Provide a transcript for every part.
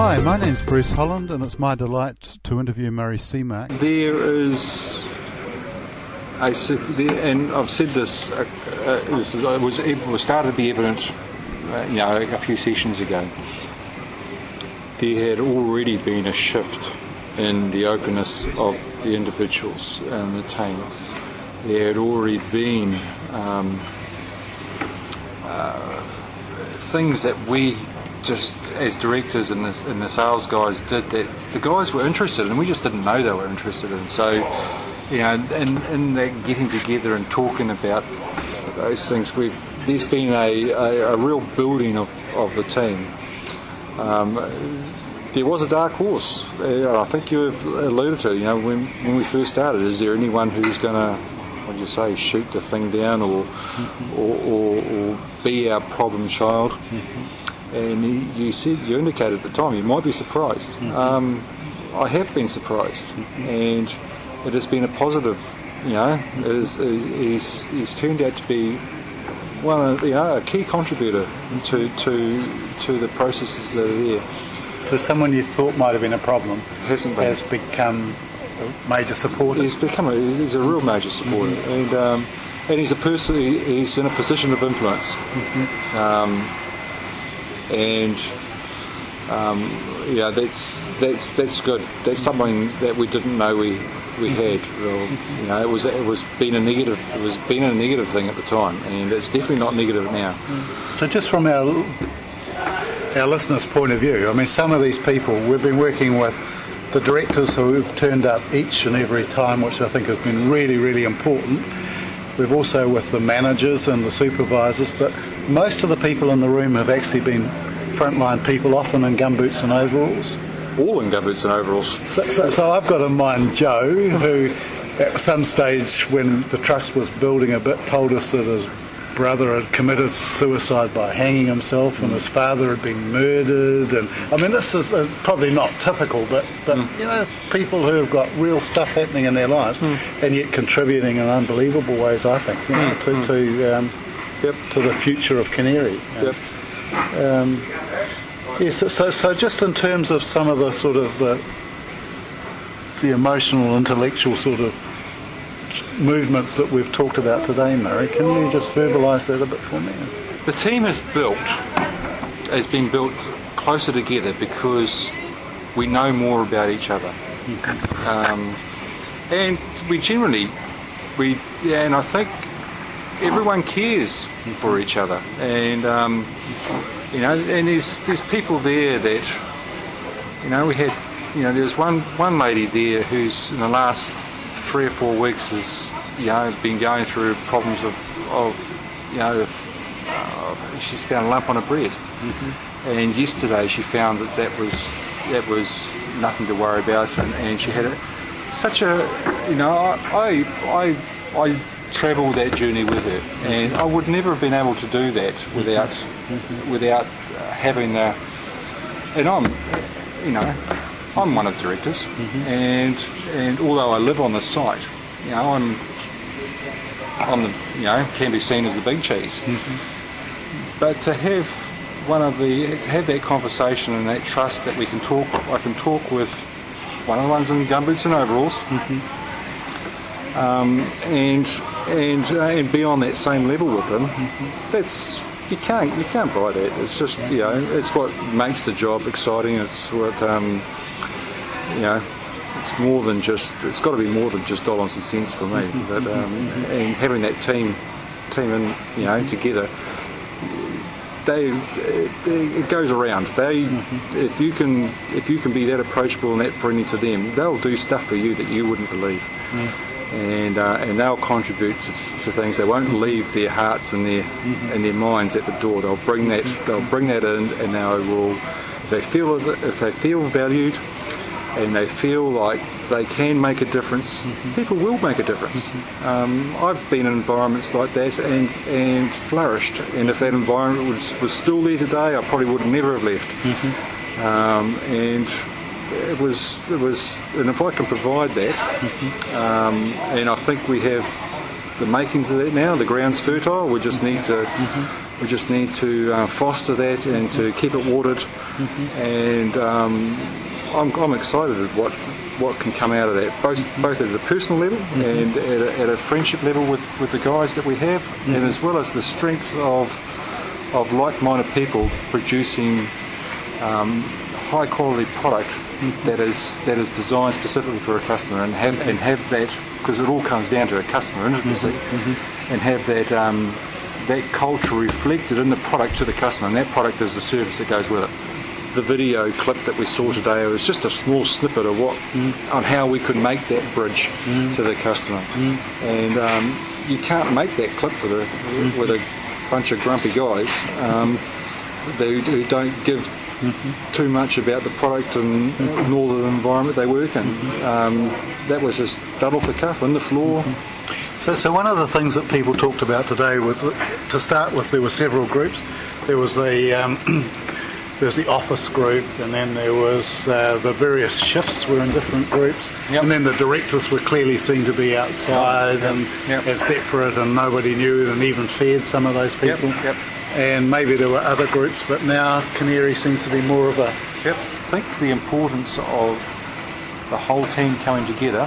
Hi, my name's Bruce Holland, and it's my delight to interview Murray Seamark. There is, and I've said this, it was started to be evident, a few sessions ago. There had already been a shift in the openness of the individuals and the team. There had already been things that we just as directors and the sales guys did that the guys were interested in, and we just didn't know they were interested in. So, in that getting together and talking about those things, there's been a real building of the team. There was a dark horse. I think you have alluded to. When we first started, is there anyone who's going to, shoot the thing down or be our problem child? Mm-hmm. And you indicated at the time you might be surprised. Mm-hmm. I have been surprised, mm-hmm. and it has been a positive. He's turned out to be a key contributor to the processes that are there. So someone you thought might have been a problem hasn't been. Has become a major supporter. He's a real major supporter, mm-hmm. and he's a person. He's in a position of influence. Mm-hmm. That's good. That's something that we didn't know we had. It was being a negative. It was being a negative thing at the time, and it's definitely not negative now. So, just from our listeners' point of view, some of these people we've been working with, the directors who have turned up each and every time, which I think has been really, really important. We've also with the managers and the supervisors, but most of the people in the room have actually been frontline people, often in gumboots and overalls. All in gumboots and overalls. So I've got in mind Joe, who at some stage when the trust was building a bit told us that his brother had committed suicide by hanging himself and his father had been murdered. And this is probably not typical, but people who have got real stuff happening in their lives and yet contributing in unbelievable ways, I think, to the future of Canary. Yep. So just in terms of some of the sort of the emotional, intellectual sort of movements that we've talked about today, Murray, can you just verbalise that a bit for me? The team has been built closer together because we know more about each other, and we generally, and I think everyone cares for each other, and and there's people there that we had. There's one lady there who's in the last 3 or 4 weeks has been going through problems of she's found a lump on her breast, mm-hmm. and yesterday she found that was nothing to worry about, and she had I travelled that journey with her, and I would never have been able to do that without having the. And I'm one of the directors, mm-hmm. and although I live on the site, I'm can be seen as the big cheese. Mm-hmm. But to have that conversation and that trust that I can talk with one of the ones in gumboots and overalls, mm-hmm. And be on that same level with them. Mm-hmm. That's you can't buy that. It's just it's what makes the job exciting. It's what it's more than just. It's got to be more than just dollars and cents for me. Mm-hmm. But and having that team in together, it goes around. If you can be that approachable and that friendly to them, they'll do stuff for you that you wouldn't believe. Mm. And they'll contribute to things. They won't leave their hearts and their minds at the door. They'll bring that in, and they will. If they feel valued, and they feel like they can make a difference, people will make a difference. I've been in environments like that and flourished. And if that environment was still there today, I probably would never have left. And it was, and if I can provide that, and I think we have the makings of that now. The ground's fertile. We just need to foster that and to keep it watered. And I'm excited at what can come out of that, both at a personal level and at a friendship level with the guys that we have, and as well as the strength of like-minded people producing high quality product that is designed specifically for a customer, and have that, because it all comes down to a customer intimacy, and have that culture reflected in the product to the customer, and that product is the service that goes with it. The video clip that we saw today was just a small snippet of on how we could make that bridge to the customer, and you can't make that clip with a bunch of grumpy guys who don't give too much about the product and nor the environment they work in. That was just done off the cuff on the floor. So one of the things that people talked about today was, to start with, there were several groups. There was there's the office group, and then there was the various shifts were in different groups, and then the directors were clearly seen to be outside and separate, and nobody knew and even feared some of those people. And maybe there were other groups, but now Canary seems to be more of a... I think the importance of the whole team coming together,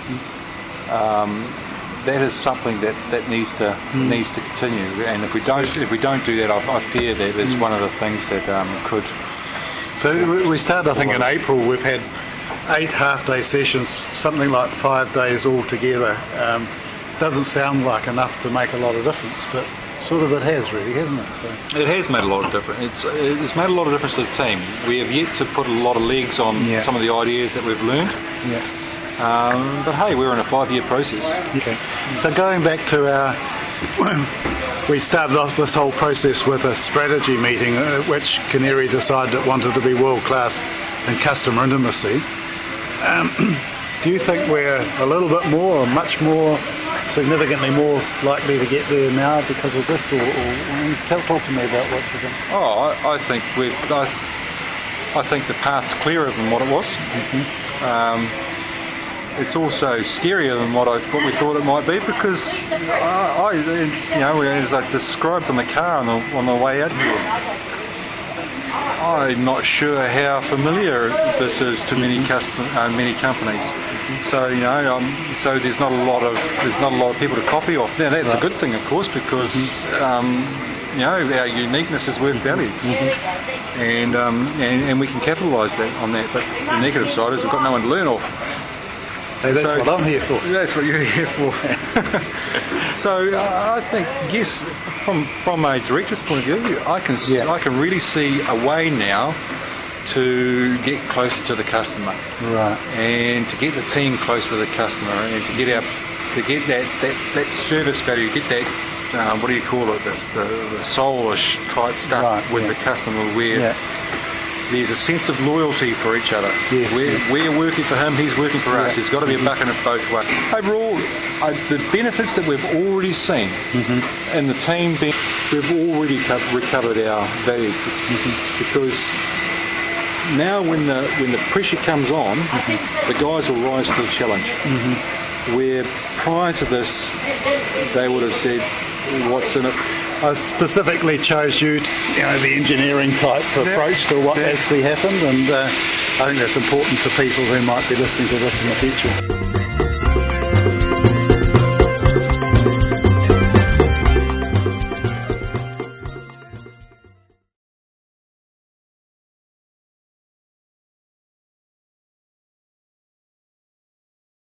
that is something that needs to continue, and if we don't do that, I fear that it's one of the things that could. So we started, I think, in April. We've had 8 half-day sessions, something like 5 days altogether. Doesn't sound like enough to make a lot of difference, but sort of it has, really, hasn't it? So. It has made a lot of difference. It's made a lot of difference to the team. We have yet to put a lot of legs on some of the ideas that we've learned. But hey, we're in a 5-year process. Okay. So going back to we started off this whole process with a strategy meeting at which Canary decided it wanted to be world-class in customer intimacy. Do you think we're a little bit more, or much more, significantly more likely to get there now because of this, or talk to me about what you think? I think the path's clearer than what it was. It's also scarier than what we thought it might be, because as I described in the car on the way out here, I'm not sure how familiar this is to many companies. So so there's not a lot of people to copy off. Now that's a good thing, of course, because our uniqueness is worth value, and we can capitalise on that. But the negative side is we've got no one to learn off. Hey, that's what I'm here for. That's what you're here for. So I think, yes, from a director's point of view, I can really see a way now to get closer to the customer, right? And to get the team closer to the customer, and to get that service value, get that what do you call it? The soulish type stuff with the customer, where there's a sense of loyalty for each other. Yes, we're working for him, he's working for us. There's got to be a buck in it both ways. Overall, the benefits that we've already seen in the team, we've already recovered our value, because now when the pressure comes on, the guys will rise to the challenge. Where prior to this, they would have said, what's in it? I specifically chose the engineering type approach to what actually happened, and I think that's important to people who might be listening to this in the future.